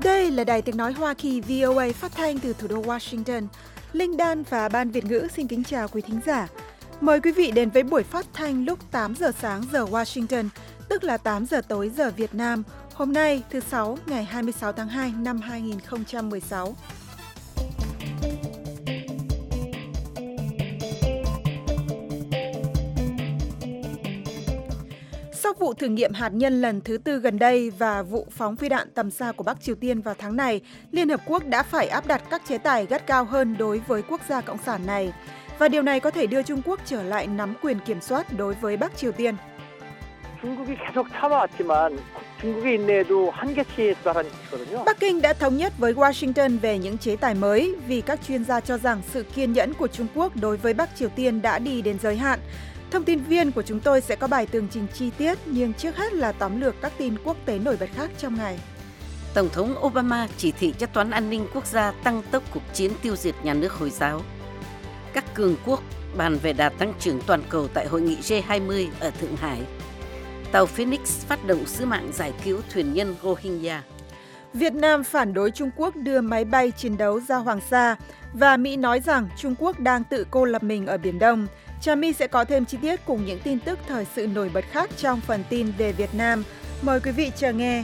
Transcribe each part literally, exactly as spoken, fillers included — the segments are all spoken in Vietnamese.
Đây là Đài Tiếng Nói Hoa Kỳ vê o a phát thanh từ thủ đô Washington. Linh Đan và Ban Việt ngữ xin kính chào quý thính giả. Mời quý vị đến với buổi phát thanh lúc tám giờ sáng giờ Washington, tức là tám giờ tối giờ Việt Nam, hôm nay thứ Sáu ngày hai mươi sáu tháng hai năm hai nghìn không trăm mười sáu. Sau vụ thử nghiệm hạt nhân lần thứ tư gần đây và vụ phóng phi đạn tầm xa của Bắc Triều Tiên vào tháng này, Liên Hợp Quốc đã phải áp đặt các chế tài gắt gao hơn đối với quốc gia cộng sản này. Và điều này có thể đưa Trung Quốc trở lại nắm quyền kiểm soát đối với Bắc Triều Tiên. Bắc Kinh đã thống nhất với Washington về những chế tài mới vì các chuyên gia cho rằng sự kiên nhẫn của Trung Quốc đối với Bắc Triều Tiên đã đi đến giới hạn. Thông tin viên của chúng tôi sẽ có bài tường trình chi tiết, nhưng trước hết là tóm lược các tin quốc tế nổi bật khác trong ngày. Tổng thống Obama chỉ thị cho Toán An ninh Quốc gia tăng tốc cuộc chiến tiêu diệt nhà nước Hồi giáo. Các cường quốc bàn về đà tăng trưởng toàn cầu tại hội nghị G hai mươi ở Thượng Hải. Tàu Phoenix phát động sứ mạng giải cứu thuyền nhân Rohingya. Việt Nam phản đối Trung Quốc đưa máy bay chiến đấu ra Hoàng Sa và Mỹ nói rằng Trung Quốc đang tự cô lập mình ở Biển Đông. Trà My sẽ có thêm chi tiết cùng những tin tức thời sự nổi bật khác trong phần tin về Việt Nam. Mời quý vị chờ nghe.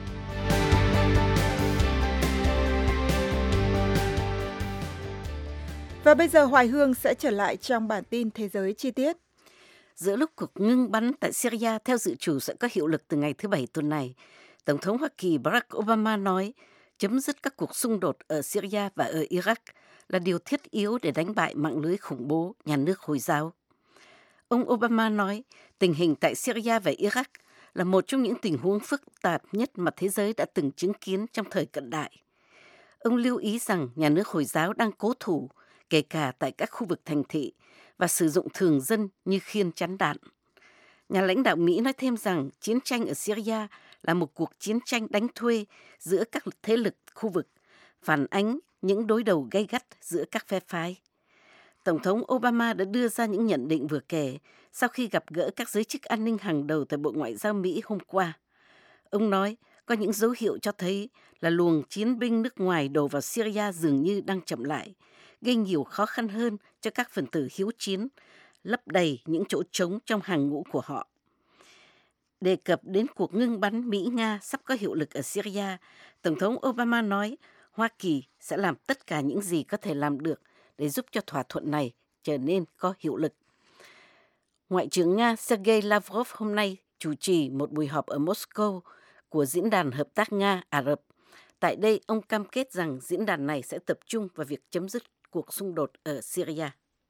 Và bây giờ Hoài Hương sẽ trở lại trong bản tin thế giới chi tiết. Giữa lúc cuộc ngưng bắn tại Syria theo dự trù sẽ có hiệu lực từ ngày thứ Bảy tuần này, Tổng thống Hoa Kỳ Barack Obama nói chấm dứt các cuộc xung đột ở Syria và ở Iraq là điều thiết yếu để đánh bại mạng lưới khủng bố nhà nước Hồi giáo. Ông Obama nói tình hình tại Syria và Iraq là một trong những tình huống phức tạp nhất mà thế giới đã từng chứng kiến trong thời cận đại. Ông lưu ý rằng nhà nước Hồi giáo đang cố thủ, kể cả tại các khu vực thành thị, và sử dụng thường dân như khiên chắn đạn. Nhà lãnh đạo Mỹ nói thêm rằng chiến tranh ở Syria là một cuộc chiến tranh đánh thuê giữa các thế lực khu vực, phản ánh những đối đầu gay gắt giữa các phe phái. Tổng thống Obama đã đưa ra những nhận định vừa kể sau khi gặp gỡ các giới chức an ninh hàng đầu tại Bộ Ngoại giao Mỹ hôm qua. Ông nói có những dấu hiệu cho thấy là luồng chiến binh nước ngoài đổ vào Syria dường như đang chậm lại, gây nhiều khó khăn hơn cho các phần tử hiếu chiến, lấp đầy những chỗ trống trong hàng ngũ của họ. Đề cập đến cuộc ngưng bắn Mỹ-Nga sắp có hiệu lực ở Syria, Tổng thống Obama nói Hoa Kỳ sẽ làm tất cả những gì có thể làm được để giúp cho thỏa thuận này trở nên có hiệu lực. Ngoại trưởng Nga Sergei Lavrov hôm nay chủ trì một buổi họp ở Moscow của Diễn đàn Hợp tác Nga-Ả Rập. Tại đây, ông cam kết rằng diễn đàn này sẽ tập trung vào việc chấm dứt cuộc xung đột ở Syria.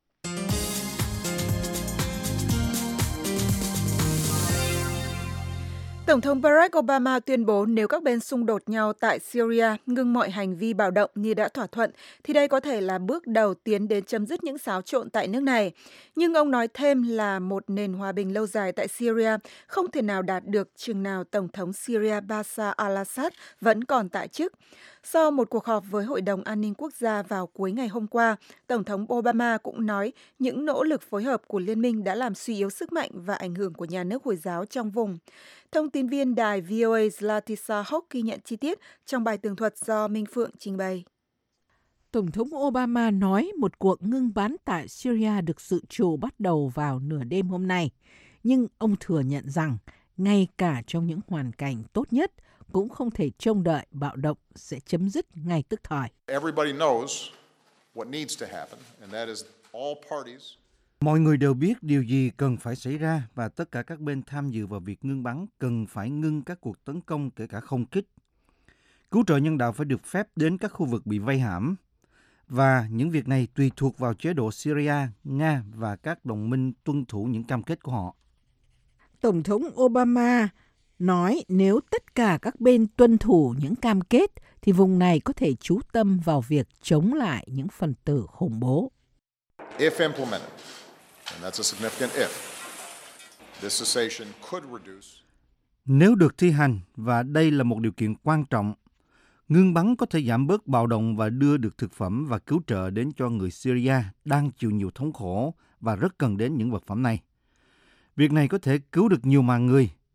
Tổng thống Barack Obama tuyên bố nếu các bên xung đột nhau tại Syria ngưng mọi hành vi bạo động như đã thỏa thuận, thì đây có thể là bước đầu tiến đến chấm dứt những xáo trộn tại nước này. Nhưng ông nói thêm là một nền hòa bình lâu dài tại Syria không thể nào đạt được chừng nào Tổng thống Syria Bashar al-Assad vẫn còn tại chức. Sau một cuộc họp với Hội đồng An ninh Quốc gia vào cuối ngày hôm qua, Tổng thống Obama cũng nói những nỗ lực phối hợp của liên minh đã làm suy yếu sức mạnh và ảnh hưởng của nhà nước Hồi giáo trong vùng. Thông tin viên đài vê o a Zlatisa Hock ghi nhận chi tiết trong bài tường thuật do Minh Phượng trình bày. Tổng thống Obama nói một cuộc ngưng bắn tại Syria được dự trù bắt đầu vào nửa đêm hôm nay. Nhưng ông thừa nhận rằng ngay cả trong những hoàn cảnh tốt nhất cũng không thể trông đợi bạo động sẽ chấm dứt ngay tức thời. Mọi người đều biết điều gì cần phải xảy ra và tất cả các bên tham dự vào việc ngưng bắn cần phải ngưng các cuộc tấn công kể cả không kích. Cứu trợ nhân đạo phải được phép đến các khu vực bị vây hãm. Và những việc này tùy thuộc vào chế độ Syria, Nga và các đồng minh tuân thủ những cam kết của họ. Tổng thống Obama nói nếu tất cả các bên tuân thủ những cam kết thì vùng này có thể chú tâm vào việc chống lại những phần tử khủng bố. If implemented, and that's a significant if, this cessation could reduce. Nếu được thi hành, và đây là một điều kiện quan trọng, ngưng bắn có thể giảm bớt bạo động và đưa được thực phẩm và cứu trợ đến cho người Syria đang chịu nhiều thống khổ và rất cần đến những vật phẩm này. Việc này có thể cứu được nhiều mạng người.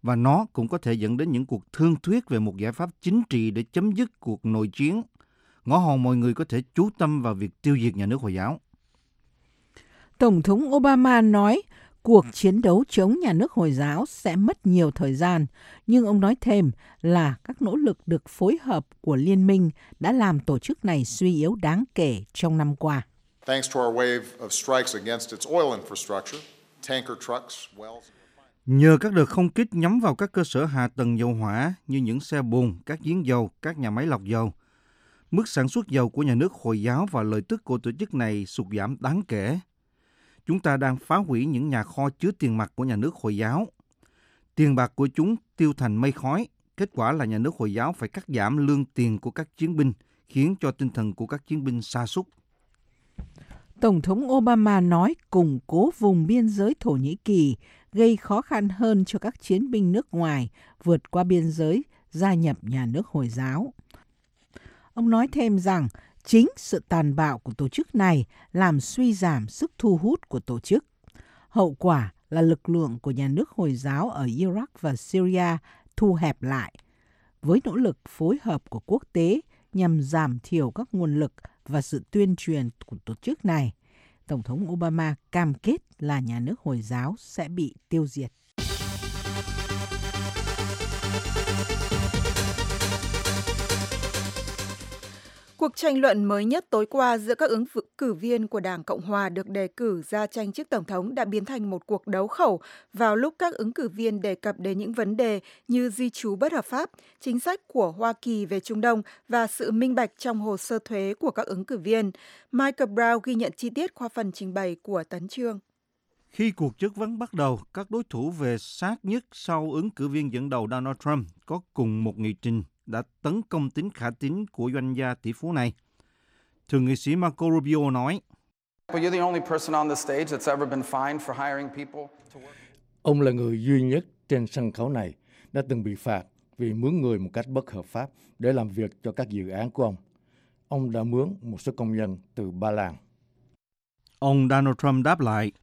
và nó cũng có thể dẫn đến những cuộc thương thuyết về một giải pháp chính trị để chấm dứt cuộc nội chiến, ngõ hòn mọi người có thể chú tâm vào việc tiêu diệt nhà nước Hồi giáo. Tổng thống Obama nói cuộc chiến đấu chống nhà nước Hồi giáo sẽ mất nhiều thời gian, nhưng ông nói thêm là các nỗ lực được phối hợp của liên minh đã làm tổ chức này suy yếu đáng kể trong năm qua. Thanks to our wave of strikes against its oil infrastructure, tanker trucks, wells. Nhờ các đợt không kích nhắm vào các cơ sở hạ tầng dầu hỏa như những xe bồn, các giếng dầu, các nhà máy lọc dầu, mức sản xuất dầu của nhà nước Hồi giáo và lợi tức của tổ chức này sụt giảm đáng kể. Chúng ta đang phá hủy những nhà kho chứa tiền mặt của nhà nước Hồi giáo. Tiền bạc của chúng tiêu thành mây khói. Kết quả là nhà nước Hồi giáo phải cắt giảm lương tiền của các chiến binh, khiến cho tinh thần của các chiến binh sa sút. Tổng thống Obama nói củng cố vùng biên giới Thổ Nhĩ Kỳ gây khó khăn hơn cho các chiến binh nước ngoài vượt qua biên giới gia nhập nhà nước Hồi giáo. Ông nói thêm rằng chính sự tàn bạo của tổ chức này làm suy giảm sức thu hút của tổ chức. Hậu quả là lực lượng của nhà nước Hồi giáo ở Iraq và Syria thu hẹp lại. Với nỗ lực phối hợp của quốc tế nhằm giảm thiểu các nguồn lực và sự tuyên truyền của tổ chức này, Tổng thống Obama cam kết là nhà nước Hồi giáo sẽ bị tiêu diệt. Cuộc tranh luận mới nhất tối qua giữa các ứng cử viên của Đảng Cộng Hòa được đề cử ra tranh chức Tổng thống đã biến thành một cuộc đấu khẩu vào lúc các ứng cử viên đề cập đến những vấn đề như di trú bất hợp pháp, chính sách của Hoa Kỳ về Trung Đông và sự minh bạch trong hồ sơ thuế của các ứng cử viên. Michael Brown ghi nhận chi tiết qua phần trình bày của Tấn Chương. Khi cuộc chất vấn bắt đầu, các đối thủ về sát nhất sau ứng cử viên dẫn đầu Donald Trump có cùng một nghị trình đã tấn công tính khả tín của doanh gia tỷ phú này. Thượng nghị sĩ Marco Rubio nói, ông là người duy nhất trên sân khấu này đã từng bị phạt vì mướn người một cách bất hợp pháp để làm việc cho các dự án của ông. Ông đã mướn một số công nhân từ Ba Lan. Ông Donald Trump đáp lại,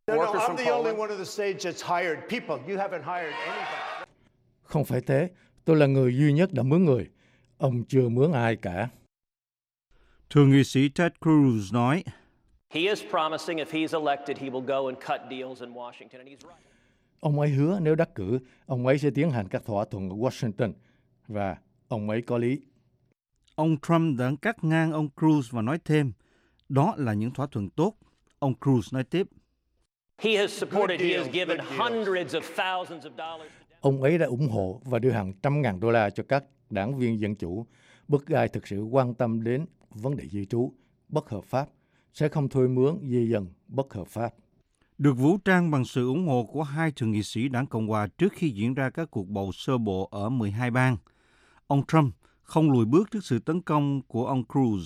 không phải thế, tôi là người duy nhất đã mướn người. Ông chưa mướn ai cả. Thượng nghị sĩ Ted Cruz nói, ông ấy hứa nếu đắc cử, ông ấy sẽ tiến hành các thỏa thuận ở Washington, và ông ấy có lý. Ông Trump đã cắt ngang ông Cruz và nói thêm, đó là những thỏa thuận tốt. Ông Cruz nói tiếp, ông ấy đã ủng hộ và đưa hàng trăm ngàn đô la cho các đảng viên Dân Chủ. Bất ai thực sự quan tâm đến vấn đề di trú bất hợp pháp sẽ không thuê mướn di dân bất hợp pháp. Được vũ trang bằng sự ủng hộ của hai thượng nghị sĩ Đảng Cộng Hòa trước khi diễn ra các cuộc bầu sơ bộ ở mười hai bang, ông Trump không lùi bước trước sự tấn công của ông Cruz.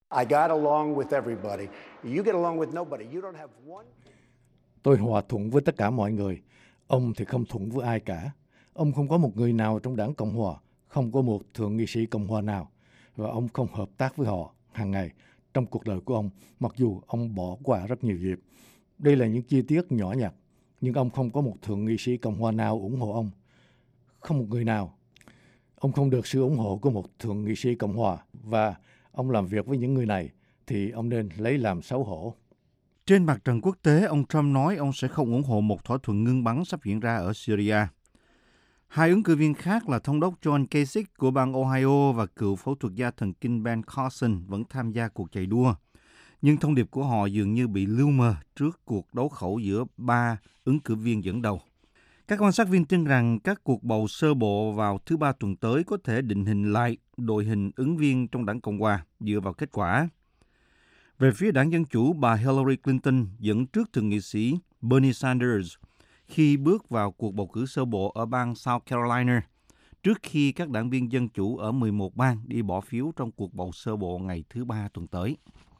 Tôi hòa thuận với tất cả mọi người. Ông thì không thuận với ai cả. Ông không có một người nào trong Đảng Cộng Hòa, không có một thượng nghị sĩ Cộng Hòa nào, và ông không hợp tác với họ hàng ngày trong cuộc đời của ông, mặc dù ông bỏ qua rất nhiều dịp. Đây là những chi tiết nhỏ nhặt, nhưng ông không có một thượng nghị sĩ Cộng Hòa nào ủng hộ ông. Không một người nào. Ông không được sự ủng hộ của một thượng nghị sĩ Cộng Hòa, và ông làm việc với những người này thì ông nên lấy làm xấu hổ. Trên mặt trận quốc tế, ông Trump nói ông sẽ không ủng hộ một thỏa thuận ngưng bắn sắp diễn ra ở Syria. Hai ứng cử viên khác là thống đốc John Kasich của bang Ohio và cựu phẫu thuật gia thần kinh Ben Carson vẫn tham gia cuộc chạy đua. Nhưng thông điệp của họ dường như bị lu mờ trước cuộc đấu khẩu giữa ba ứng cử viên dẫn đầu. Các quan sát viên tin rằng các cuộc bầu sơ bộ vào thứ Ba tuần tới có thể định hình lại đội hình ứng viên trong Đảng Cộng Hòa dựa vào kết quả. Về phía Đảng Dân Chủ, bà Hillary Clinton dẫn trước thượng nghị sĩ Bernie Sanders khi bước vào cuộc bầu cử sơ bộ ở bang South Carolina, trước khi các đảng viên Dân Chủ ở mười một bang đi bỏ phiếu trong cuộc bầu sơ bộ ngày thứ Ba tuần tới.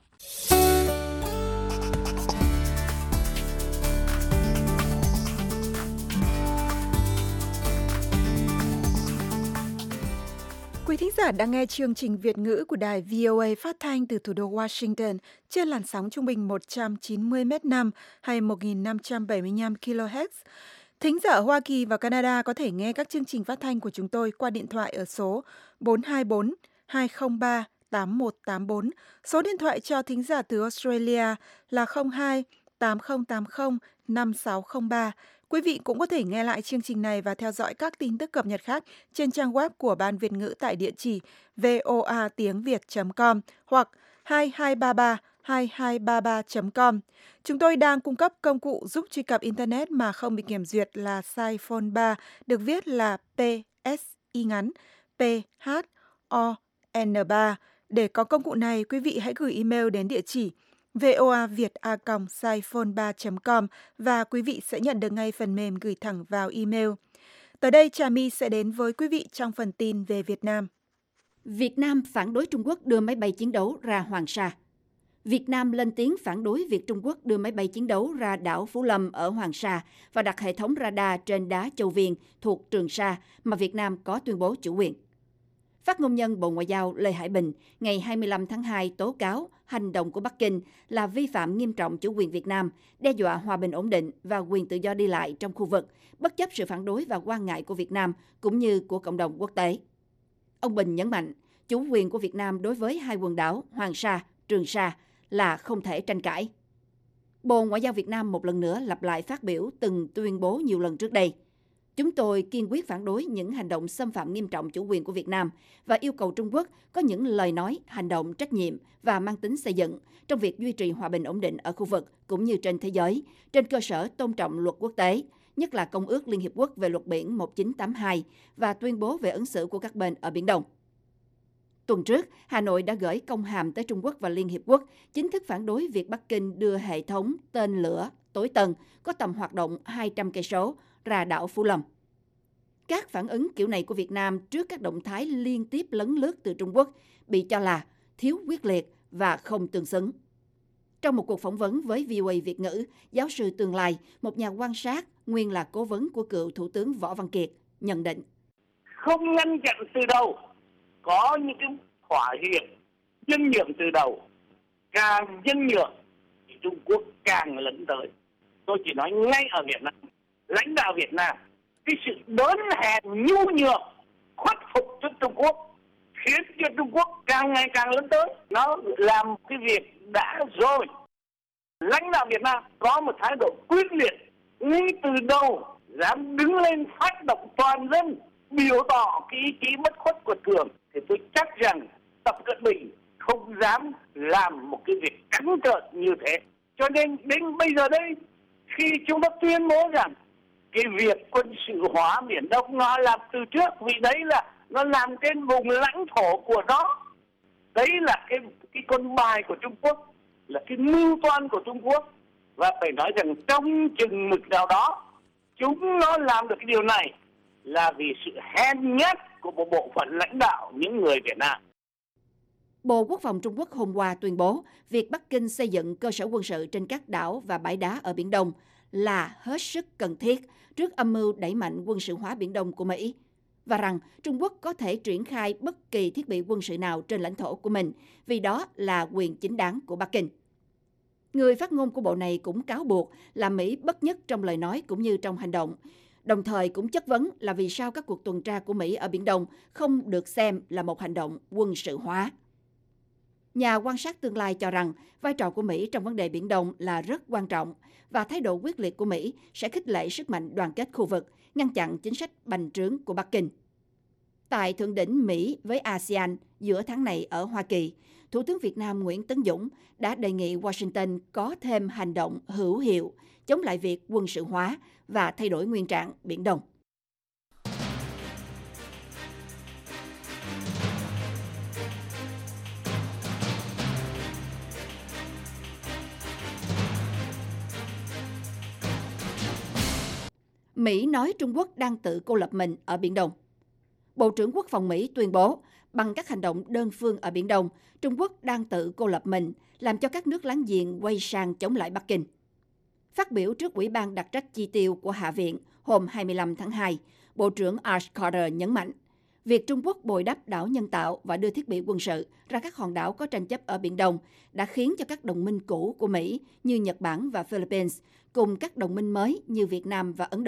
Quý thính giả đang nghe chương trình Việt ngữ của đài vê o a phát thanh từ thủ đô Washington trên làn sóng trung bình một trăm chín mươi mét năm hay một nghìn năm trăm bảy mươi lăm ki lô héc. Thính giả ở Hoa Kỳ và Canada có thể nghe các chương trình phát thanh của chúng tôi qua điện thoại ở số bốn hai bốn hai không ba tám một tám bốn. Số điện thoại cho thính giả từ Australia là không hai tám không tám không năm sáu không ba. Quý vị cũng có thể nghe lại chương trình này và theo dõi các tin tức cập nhật khác trên trang web của Ban Việt ngữ tại địa chỉ voa tiếng việt chấm com hoặc hai hai ba ba hai hai ba ba chấm com. Chúng tôi đang cung cấp công cụ giúp truy cập Internet mà không bị kiểm duyệt là Siphone ba, được viết là P S I ngắn P H O N ba. Để có công cụ này, quý vị hãy gửi email đến địa chỉ voaviet a còng siphone ba chấm com và quý vị sẽ nhận được ngay phần mềm gửi thẳng vào email. Tới đây, Trà My sẽ đến với quý vị trong phần tin về Việt Nam. Việt Nam phản đối Trung Quốc đưa máy bay chiến đấu ra Hoàng Sa. Việt Nam lên tiếng phản đối việc Trung Quốc đưa máy bay chiến đấu ra đảo Phú Lâm ở Hoàng Sa và đặt hệ thống radar trên đá Châu Viên thuộc Trường Sa mà Việt Nam có tuyên bố chủ quyền. Phát ngôn nhân Bộ Ngoại giao Lê Hải Bình ngày hai mươi lăm tháng hai tố cáo hành động của Bắc Kinh là vi phạm nghiêm trọng chủ quyền Việt Nam, đe dọa hòa bình ổn định và quyền tự do đi lại trong khu vực, bất chấp sự phản đối và quan ngại của Việt Nam cũng như của cộng đồng quốc tế. Ông Bình nhấn mạnh, chủ quyền của Việt Nam đối với hai quần đảo Hoàng Sa, Trường Sa là không thể tranh cãi. Bộ Ngoại giao Việt Nam một lần nữa lặp lại phát biểu từng tuyên bố nhiều lần trước đây. Chúng tôi kiên quyết phản đối những hành động xâm phạm nghiêm trọng chủ quyền của Việt Nam và yêu cầu Trung Quốc có những lời nói, hành động trách nhiệm và mang tính xây dựng trong việc duy trì hòa bình ổn định ở khu vực cũng như trên thế giới, trên cơ sở tôn trọng luật quốc tế, nhất là Công ước Liên Hiệp Quốc về luật biển một nghìn chín trăm tám mươi hai và tuyên bố về ứng xử của các bên ở Biển Đông. Tuần trước, Hà Nội đã gửi công hàm tới Trung Quốc và Liên Hiệp Quốc chính thức phản đối việc Bắc Kinh đưa hệ thống tên lửa tối tân có tầm hoạt động hai trăm cây số ra đảo Phú Lâm. Các phản ứng kiểu này của Việt Nam trước các động thái liên tiếp lấn lướt từ Trung Quốc bị cho là thiếu quyết liệt và không tương xứng. Trong một cuộc phỏng vấn với vê o a Việt ngữ, giáo sư tương lai, một nhà quan sát, nguyên là cố vấn của cựu Thủ tướng Võ Văn Kiệt, nhận định. Không ngăn chặn từ đầu, có những cái thỏa hiệp, nhân nhượng từ đầu, càng nhân nhượng thì Trung Quốc càng lấn tới. Tôi chỉ nói ngay ở Việt Nam, lãnh đạo Việt Nam, cái sự đớn hèn nhu nhược, khuất phục trước Trung Quốc khiến cho Trung Quốc càng ngày càng lớn tới. Nó làm cái việc đã rồi. Lãnh đạo Việt Nam có một thái độ quyết liệt ngay từ đầu, dám đứng lên phát động toàn dân, biểu tỏ cái ý chí bất khuất của Cường, thì tôi chắc rằng Tập Cận Bình không dám làm một cái việc cắn trợn như thế. Cho nên đến bây giờ đây, khi chúng ta tuyên bố rằng cái việc quân sự hóa Biển Đông nó làm từ trước, vì đấy là nó làm trên vùng lãnh thổ của nó. Đấy là cái cái con bài của Trung Quốc, là cái mưu toan của Trung Quốc. Và phải nói rằng trong chừng mực nào đó, chúng nó làm được cái điều này là vì sự hèn nhát của một bộ phận lãnh đạo những người Việt Nam. Bộ Quốc phòng Trung Quốc hôm qua tuyên bố việc Bắc Kinh xây dựng cơ sở quân sự trên các đảo và bãi đá ở Biển Đông là hết sức cần thiết trước âm mưu đẩy mạnh quân sự hóa Biển Đông của Mỹ, và rằng Trung Quốc có thể triển khai bất kỳ thiết bị quân sự nào trên lãnh thổ của mình vì đó là quyền chính đáng của Bắc Kinh. Người phát ngôn của bộ này cũng cáo buộc là Mỹ bất nhất trong lời nói cũng như trong hành động, đồng thời cũng chất vấn là vì sao các cuộc tuần tra của Mỹ ở Biển Đông không được xem là một hành động quân sự hóa. Nhà quan sát tương lai cho rằng vai trò của Mỹ trong vấn đề Biển Đông là rất quan trọng và thái độ quyết liệt của Mỹ sẽ khích lệ sức mạnh đoàn kết khu vực, ngăn chặn chính sách bành trướng của Bắc Kinh. Tại thượng đỉnh Mỹ với a sê an giữa tháng này ở Hoa Kỳ, Thủ tướng Việt Nam Nguyễn Tấn Dũng đã đề nghị Washington có thêm hành động hữu hiệu chống lại việc quân sự hóa và thay đổi nguyên trạng Biển Đông. Mỹ nói Trung Quốc đang tự cô lập mình ở Biển Đông. Bộ trưởng Quốc phòng Mỹ tuyên bố, bằng các hành động đơn phương ở Biển Đông, Trung Quốc đang tự cô lập mình, làm cho các nước láng giềng quay sang chống lại Bắc Kinh. Phát biểu trước Ủy ban đặc trách chi tiêu của Hạ viện hôm hai mươi lăm tháng hai, Bộ trưởng Ash Carter nhấn mạnh, việc Trung Quốc bồi đắp đảo nhân tạo và đưa thiết bị quân sự ra các hòn đảo có tranh chấp ở Biển Đông đã khiến cho các đồng minh cũ của Mỹ như Nhật Bản và Philippines cùng các đồng minh mới như Việt Nam và Ấn Độ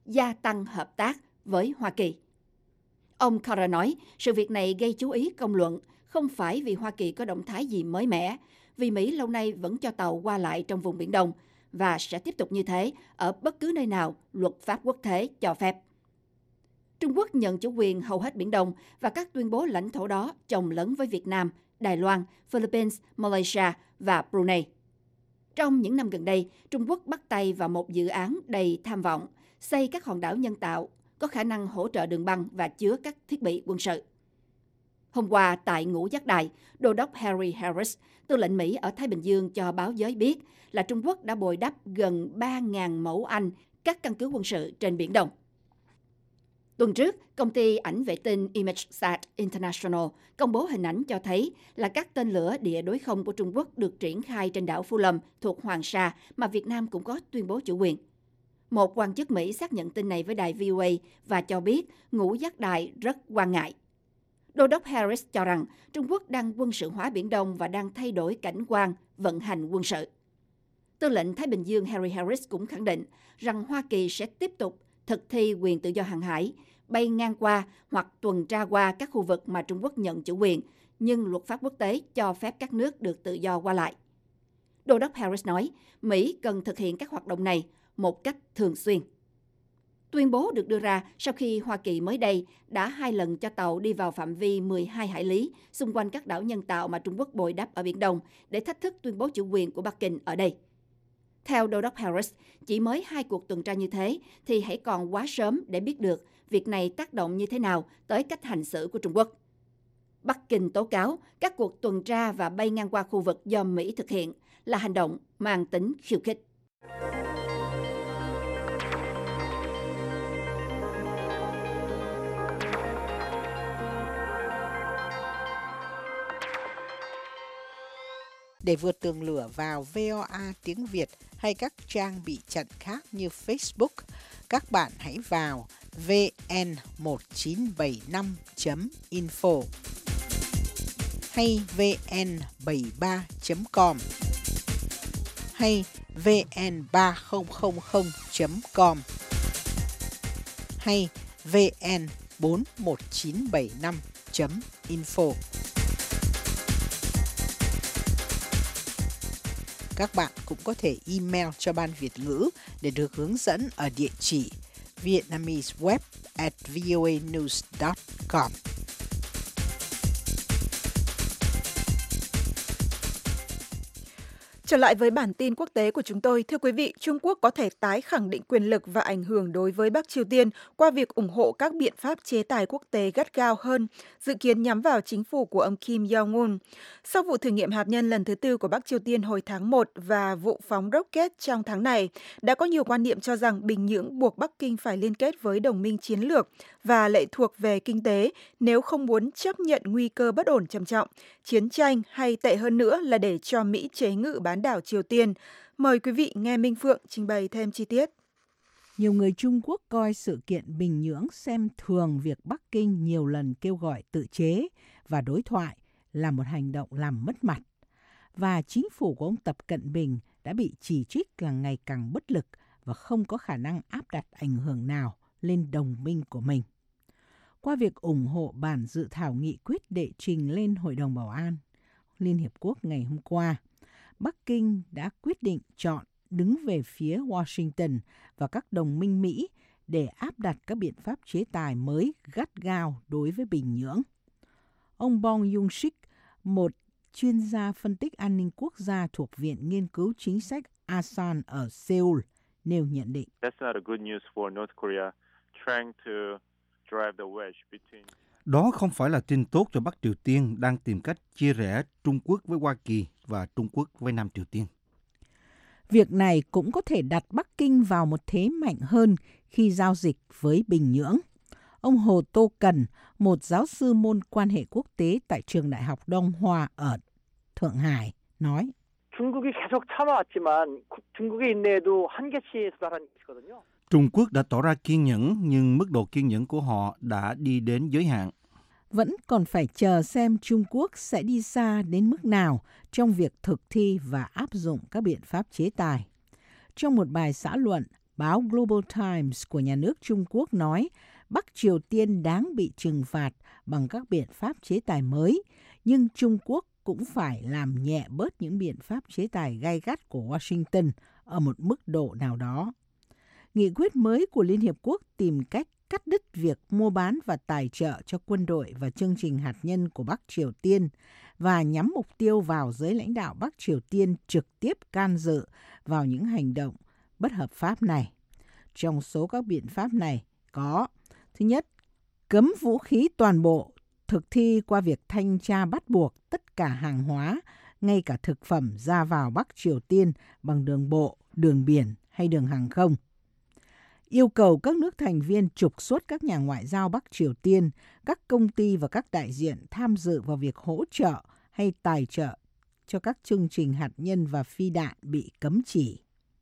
gia tăng hợp tác với Hoa Kỳ. Ông Carter nói sự việc này gây chú ý công luận, không phải vì Hoa Kỳ có động thái gì mới mẻ, vì Mỹ lâu nay vẫn cho tàu qua lại trong vùng Biển Đông và sẽ tiếp tục như thế ở bất cứ nơi nào luật pháp quốc tế cho phép. Trung Quốc nhận chủ quyền hầu hết Biển Đông và các tuyên bố lãnh thổ đó chồng lấn với Việt Nam, Đài Loan, Philippines, Malaysia và Brunei. Trong những năm gần đây, Trung Quốc bắt tay vào một dự án đầy tham vọng, xây các hòn đảo nhân tạo có khả năng hỗ trợ đường băng và chứa các thiết bị quân sự. Hôm qua tại Ngũ Giác Đài, Đô đốc Harry Harris, tư lệnh Mỹ ở Thái Bình Dương cho báo giới biết là Trung Quốc đã bồi đắp gần ba nghìn mẫu Anh các căn cứ quân sự trên Biển Đông. Tuần trước, công ty ảnh vệ tinh ImageSat International công bố hình ảnh cho thấy là các tên lửa địa đối không của Trung Quốc được triển khai trên đảo Phú Lâm thuộc Hoàng Sa mà Việt Nam cũng có tuyên bố chủ quyền. Một quan chức Mỹ xác nhận tin này với đài vê o a và cho biết Ngũ Giác Đài rất quan ngại. Đô đốc Harris cho rằng Trung Quốc đang quân sự hóa Biển Đông và đang thay đổi cảnh quan vận hành quân sự. Tư lệnh Thái Bình Dương Harry Harris cũng khẳng định rằng Hoa Kỳ sẽ tiếp tục thực thi quyền tự do hàng hải, bay ngang qua hoặc tuần tra qua các khu vực mà Trung Quốc nhận chủ quyền, nhưng luật pháp quốc tế cho phép các nước được tự do qua lại. Đô đốc Harris nói, Mỹ cần thực hiện các hoạt động này một cách thường xuyên. Tuyên bố được đưa ra sau khi Hoa Kỳ mới đây đã hai lần cho tàu đi vào phạm vi mười hai hải lý xung quanh các đảo nhân tạo mà Trung Quốc bồi đắp ở Biển Đông để thách thức tuyên bố chủ quyền của Bắc Kinh ở đây. Theo Đô đốc Harris, chỉ mới hai cuộc tuần tra như thế thì hãy còn quá sớm để biết được việc này tác động như thế nào tới cách hành xử của Trung Quốc. Bắc Kinh tố cáo các cuộc tuần tra và bay ngang qua khu vực do Mỹ thực hiện là hành động mang tính khiêu khích. Để vượt tường lửa vào vê o a tiếng Việt hay các trang bị chặn khác như Facebook, các bạn hãy vào vê en một chín bảy năm chấm info hay vê en bảy ba chấm com hay vê en ba không không không chấm com hay vê en bốn một chín bảy năm chấm info. Các bạn cũng có thể email cho Ban Việt ngữ để được hướng dẫn ở địa chỉ vietnameseweb at voanews dot com. Trở lại với bản tin quốc tế của chúng tôi, thưa quý vị, Trung Quốc có thể tái khẳng định quyền lực và ảnh hưởng đối với Bắc Triều Tiên qua việc ủng hộ các biện pháp chế tài quốc tế gắt gao hơn, dự kiến nhắm vào chính phủ của ông Kim Jong-un. Sau vụ thử nghiệm hạt nhân lần thứ tư của Bắc Triều Tiên hồi tháng một và vụ phóng rocket trong tháng này, đã có nhiều quan niệm cho rằng Bình Nhưỡng buộc Bắc Kinh phải liên kết với đồng minh chiến lược và lệ thuộc về kinh tế nếu không muốn chấp nhận nguy cơ bất ổn trầm trọng, chiến tranh hay tệ hơn nữa là để cho Mỹ chế ngự bán đảo Triều Tiên. Mời quý vị nghe Minh Phượng trình bày thêm chi tiết. Nhiều người Trung Quốc coi sự kiện Bình Nhưỡng xem thường việc Bắc Kinh nhiều lần kêu gọi tự chế và đối thoại là một hành động làm mất mặt. Và chính phủ của ông Tập Cận Bình đã bị chỉ trích là ngày càng bất lực và không có khả năng áp đặt ảnh hưởng nào lên đồng minh của mình. Qua việc ủng hộ bản dự thảo nghị quyết đệ trình lên Hội đồng Bảo an Liên Hiệp Quốc ngày hôm qua, Bắc Kinh đã quyết định chọn đứng về phía Washington và các đồng minh Mỹ để áp đặt các biện pháp chế tài mới gắt gao đối với Bình Nhưỡng. Ông Bong Yung-sik, một chuyên gia phân tích an ninh quốc gia thuộc Viện Nghiên cứu Chính sách Asan ở Seoul, nêu nhận định. Đó không phải là tin tốt cho Bắc Triều Tiên đang tìm cách chia rẽ Trung Quốc với Hoa Kỳ và Trung Quốc với Nam Triều Tiên. Việc này cũng có thể đặt Bắc Kinh vào một thế mạnh hơn khi giao dịch với Bình Nhưỡng. Ông Hồ Tô Cần, một giáo sư môn quan hệ quốc tế tại Trường Đại học Đông Hoa ở Thượng Hải, nói. Trung Quốc đã tỏ ra kiên nhẫn, nhưng mức độ kiên nhẫn của họ đã đi đến giới hạn. Vẫn còn phải chờ xem Trung Quốc sẽ đi xa đến mức nào trong việc thực thi và áp dụng các biện pháp chế tài. Trong một bài xã luận, Báo Global Times của nhà nước Trung Quốc nói Bắc Triều Tiên đáng bị trừng phạt bằng các biện pháp chế tài mới, nhưng Trung Quốc cũng phải làm nhẹ bớt những biện pháp chế tài gay gắt của Washington ở một mức độ nào đó. Nghị quyết mới của Liên Hiệp Quốc tìm cách cắt đứt việc mua bán và tài trợ cho quân đội và chương trình hạt nhân của Bắc Triều Tiên và nhắm mục tiêu vào giới lãnh đạo Bắc Triều Tiên trực tiếp can dự vào những hành động bất hợp pháp này. Trong số các biện pháp này có: thứ nhất, cấm vũ khí toàn bộ, thực thi qua việc thanh tra bắt buộc tất cả hàng hóa, ngay cả thực phẩm ra vào Bắc Triều Tiên bằng đường bộ, đường biển hay đường hàng không. Yêu cầu các nước thành viên trục xuất các nhà ngoại giao Bắc Triều Tiên, các công ty và các đại diện tham dự vào việc hỗ trợ hay tài trợ cho các chương trình hạt nhân và phi đạn bị cấm chỉ.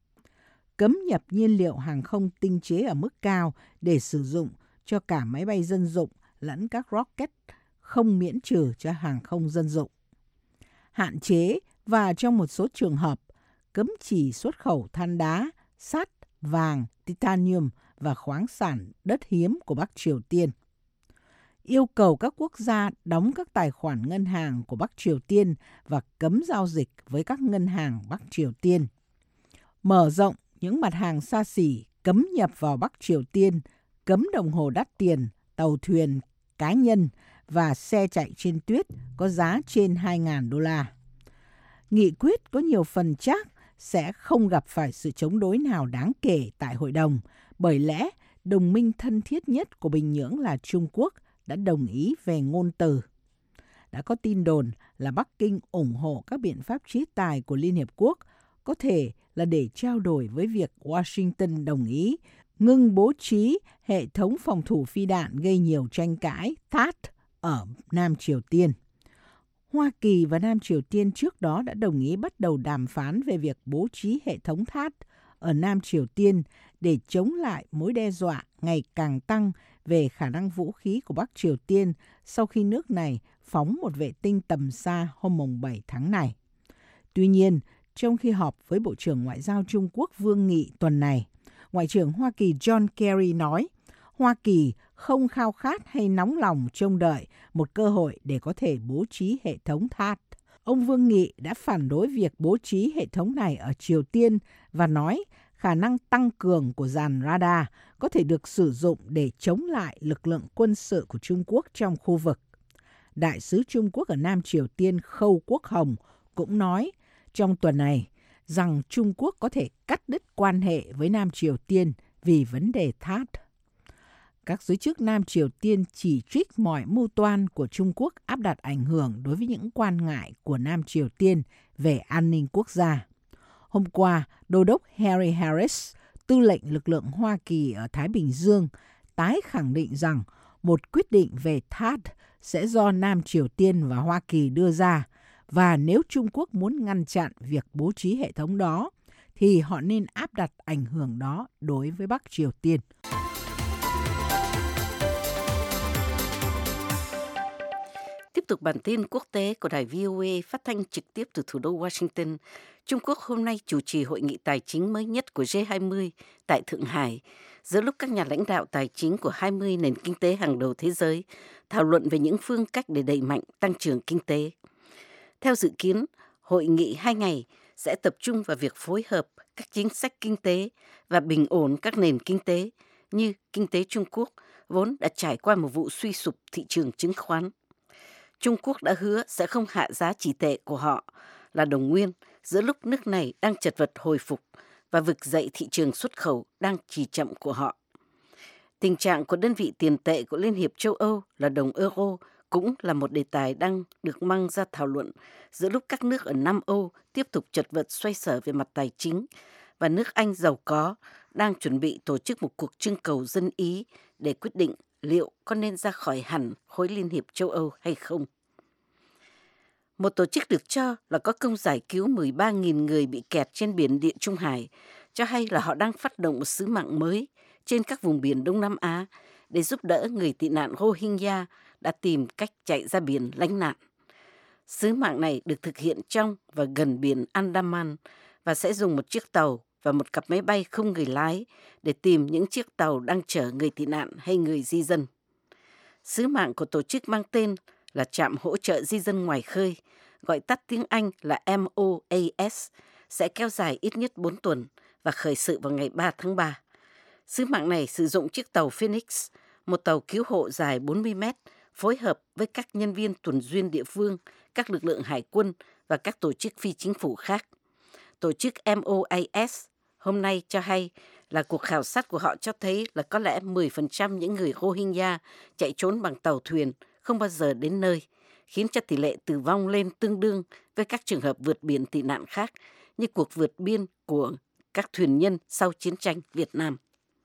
Cấm nhập nhiên liệu hàng không tinh chế ở mức cao để sử dụng cho cả máy bay dân dụng lẫn các rocket không miễn trừ cho hàng không dân dụng. Hạn chế và trong một số trường hợp, cấm chỉ xuất khẩu than đá, sắt, vàng, titanium và khoáng sản đất hiếm của Bắc Triều Tiên. Yêu cầu các quốc gia đóng các tài khoản ngân hàng của Bắc Triều Tiên và cấm giao dịch với các ngân hàng Bắc Triều Tiên. Mở rộng những mặt hàng xa xỉ, cấm nhập vào Bắc Triều Tiên, cấm đồng hồ đắt tiền, tàu thuyền, cá nhân và xe chạy trên tuyết có giá trên hai nghìn đô la. Nghị quyết có nhiều phần chắc sẽ không gặp phải sự chống đối nào đáng kể tại hội đồng, bởi lẽ đồng minh thân thiết nhất của Bình Nhưỡng là Trung Quốc đã đồng ý về ngôn từ. Đã có tin đồn là Bắc Kinh ủng hộ các biện pháp chế tài của Liên Hiệp Quốc, có thể là để trao đổi với việc Washington đồng ý ngưng bố trí hệ thống phòng thủ phi đạn gây nhiều tranh cãi T A A D ở Nam Triều Tiên. Hoa Kỳ và Nam Triều Tiên trước đó đã đồng ý bắt đầu đàm phán về việc bố trí hệ thống T A A D ở Nam Triều Tiên để chống lại mối đe dọa ngày càng tăng về khả năng vũ khí của Bắc Triều Tiên sau khi nước này phóng một vệ tinh tầm xa hôm bảy tháng này. Tuy nhiên, trong khi họp với Bộ trưởng Ngoại giao Trung Quốc Vương Nghị tuần này, Ngoại trưởng Hoa Kỳ John Kerry nói Hoa Kỳ không khao khát hay nóng lòng trông đợi một cơ hội để có thể bố trí hệ thống T A A D. Ông Vương Nghị đã phản đối việc bố trí hệ thống này ở Triều Tiên và nói khả năng tăng cường của dàn radar có thể được sử dụng để chống lại lực lượng quân sự của Trung Quốc trong khu vực. Đại sứ Trung Quốc ở Nam Triều Tiên Khâu Quốc Hồng cũng nói trong tuần này rằng Trung Quốc có thể cắt đứt quan hệ với Nam Triều Tiên vì vấn đề T A A D. Các giới chức Nam Triều Tiên chỉ trích mọi mưu toan của Trung Quốc áp đặt ảnh hưởng đối với những quan ngại của Nam Triều Tiên về an ninh quốc gia. Hôm qua, Đô đốc Harry Harris, tư lệnh lực lượng Hoa Kỳ ở Thái Bình Dương, tái khẳng định rằng một quyết định về T A A D sẽ do Nam Triều Tiên và Hoa Kỳ đưa ra, và nếu Trung Quốc muốn ngăn chặn việc bố trí hệ thống đó, thì họ nên áp đặt ảnh hưởng đó đối với Bắc Triều Tiên. Tiếp tục bản tin quốc tế của đài vê o a phát thanh trực tiếp từ thủ đô Washington. Trung Quốc hôm nay chủ trì hội nghị tài chính mới nhất của G hai mươi tại Thượng Hải, giữa lúc các nhà lãnh đạo tài chính của hai mươi nền kinh tế hàng đầu thế giới thảo luận về những phương cách để đẩy mạnh tăng trưởng kinh tế. Theo dự kiến, hội nghị hai ngày sẽ tập trung vào việc phối hợp các chính sách kinh tế và bình ổn các nền kinh tế như kinh tế Trung Quốc vốn đã trải qua một vụ suy sụp thị trường chứng khoán. Trung Quốc đã hứa sẽ không hạ giá chỉ tệ của họ là đồng nguyên giữa lúc nước này đang chật vật hồi phục và vực dậy thị trường xuất khẩu đang trì chậm của họ. Tình trạng của đơn vị tiền tệ của Liên hiệp châu Âu là đồng euro cũng là một đề tài đang được mang ra thảo luận giữa lúc các nước ở Nam Âu tiếp tục chật vật xoay sở về mặt tài chính và nước Anh giàu có đang chuẩn bị tổ chức một cuộc trưng cầu dân Ý để quyết định liệu có nên ra khỏi hẳn khối Liên hiệp châu Âu hay không. Một tổ chức được cho là có công giải cứu mười ba nghìn người bị kẹt trên biển Địa Trung Hải cho hay là họ đang phát động một sứ mạng mới trên các vùng biển Đông Nam Á để giúp đỡ người tị nạn Rohingya đã tìm cách chạy ra biển lánh nạn. Sứ mạng này được thực hiện trong và gần biển Andaman và sẽ dùng một chiếc tàu và một cặp máy bay không người lái để tìm những chiếc tàu đang chở người tị nạn hay người di dân. Sứ mạng của tổ chức mang tên là Trạm Hỗ trợ Di dân Ngoài khơi, gọi tắt tiếng Anh là M O A S, sẽ kéo dài ít nhất bốn tuần và khởi sự vào ngày ba tháng ba. Sứ mạng này sử dụng chiếc tàu Phoenix, một tàu cứu hộ dài bốn mươi mét, phối hợp với các nhân viên tuần duyên địa phương, các lực lượng hải quân và các tổ chức phi chính phủ khác. Tổ chức M O A S hôm nay cho hay là cuộc khảo sát của họ cho thấy là có lẽ mười phần trăm những người Rohingya chạy trốn bằng tàu thuyền không bao giờ đến nơi, khiến cho tỷ lệ tử vong lên tương đương với các trường hợp vượt biển tị nạn khác như cuộc vượt biên của các thuyền nhân sau chiến tranh Việt Nam.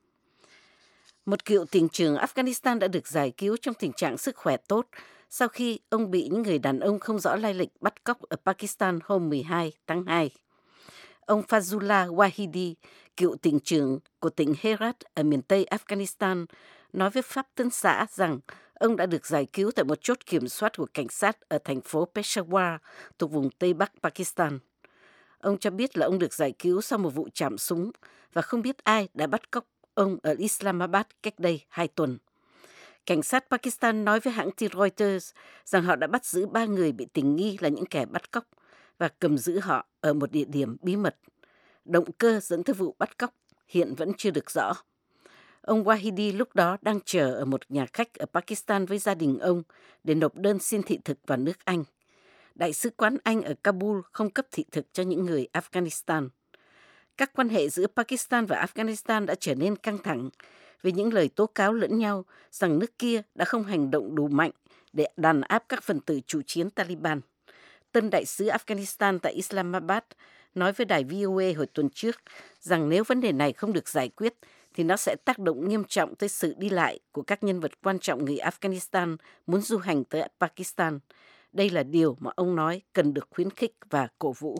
Một cựu tỉnh trưởng Afghanistan đã được giải cứu trong tình trạng sức khỏe tốt sau khi ông bị những người đàn ông không rõ lai lịch bắt cóc ở Pakistan hôm mười hai tháng hai. Ông Fazullah Wahidi, cựu tỉnh trưởng của tỉnh Herat ở miền Tây Afghanistan, nói với Pháp Tân xã rằng ông đã được giải cứu tại một chốt kiểm soát của cảnh sát ở thành phố Peshawar thuộc vùng Tây Bắc Pakistan. Ông cho biết là ông được giải cứu sau một vụ chạm súng và không biết ai đã bắt cóc ông ở Islamabad cách đây hai tuần. Cảnh sát Pakistan nói với hãng tin Reuters rằng họ đã bắt giữ ba người bị tình nghi là những kẻ bắt cóc và cầm giữ họ ở một địa điểm bí mật. Động cơ dẫn tới vụ bắt cóc hiện vẫn chưa được rõ. Ông Wahidi lúc đó đang chờ ở một nhà khách ở Pakistan với gia đình ông để nộp đơn xin thị thực vào nước Anh. Đại sứ quán Anh ở Kabul không cấp thị thực cho những người Afghanistan. Các quan hệ giữa Pakistan và Afghanistan đã trở nên căng thẳng vì những lời tố cáo lẫn nhau rằng nước kia đã không hành động đủ mạnh để đàn áp các phần tử chủ chiến Taliban. Tân đại sứ Afghanistan tại Islamabad nói với đài vê o a hồi tuần trước rằng nếu vấn đề này không được giải quyết thì nó sẽ tác động nghiêm trọng tới sự đi lại của các nhân vật quan trọng người Afghanistan muốn du hành tới Pakistan. Đây là điều mà ông nói cần được khuyến khích và cổ vũ.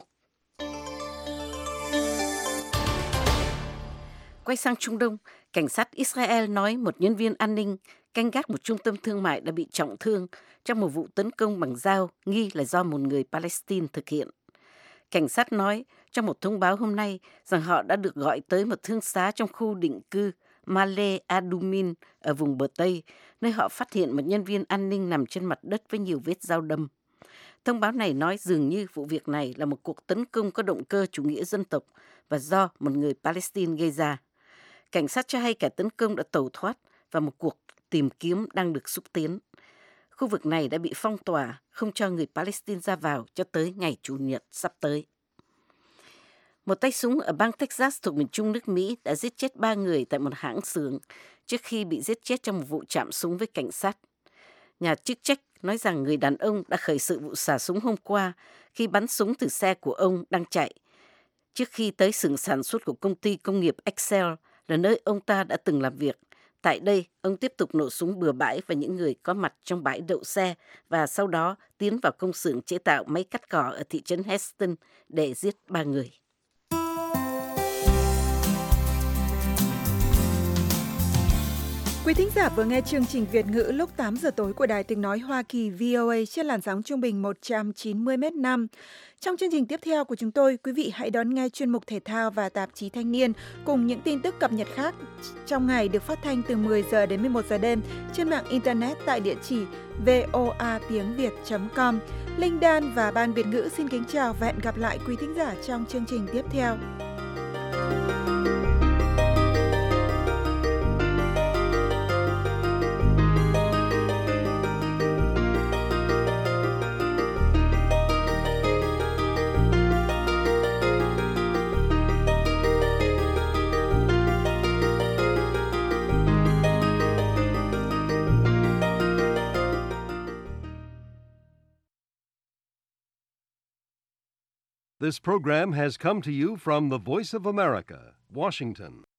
Quay sang Trung Đông, cảnh sát Israel nói một nhân viên an ninh canh gác một trung tâm thương mại đã bị trọng thương trong một vụ tấn công bằng dao nghi là do một người Palestine thực hiện. Cảnh sát nói trong một thông báo hôm nay rằng họ đã được gọi tới một thương xá trong khu định cư Male Adumin ở vùng bờ Tây, nơi họ phát hiện một nhân viên an ninh nằm trên mặt đất với nhiều vết dao đâm. Thông báo này nói dường như vụ việc này là một cuộc tấn công có động cơ chủ nghĩa dân tộc và do một người Palestine gây ra. Cảnh sát cho hay kẻ tấn công đã tẩu thoát và một cuộc tìm kiếm đang được xúc tiến. Khu vực này đã bị phong tỏa, không cho người Palestine ra vào cho tới ngày Chủ nhật sắp tới. Một tay súng ở bang Texas thuộc miền Trung nước Mỹ đã giết chết ba người tại một hãng xưởng trước khi bị giết chết trong một vụ chạm súng với cảnh sát. Nhà chức trách nói rằng người đàn ông đã khởi sự vụ xả súng hôm qua khi bắn súng từ xe của ông đang chạy, trước khi tới xưởng sản xuất của công ty công nghiệp Excel là nơi ông ta đã từng làm việc. Tại đây, ông tiếp tục nổ súng bừa bãi vào những người có mặt trong bãi đậu xe và sau đó tiến vào công xưởng chế tạo máy cắt cỏ ở thị trấn Heston để giết ba người. Quý thính giả vừa nghe chương trình Việt ngữ lúc tám giờ tối của Đài Tiếng Nói Hoa Kỳ vê o a trên làn sóng trung bình một trăm chín mươi mét năm. Trong chương trình tiếp theo của chúng tôi, quý vị hãy đón nghe chuyên mục thể thao và tạp chí Thanh niên cùng những tin tức cập nhật khác trong ngày được phát thanh từ mười giờ đến mười một giờ đêm trên mạng Internet tại địa chỉ voa tiếng việt chấm com. Linh Dan và Ban Việt ngữ xin kính chào và hẹn gặp lại quý thính giả trong chương trình tiếp theo. This program has come to you from the Voice of America, Washington.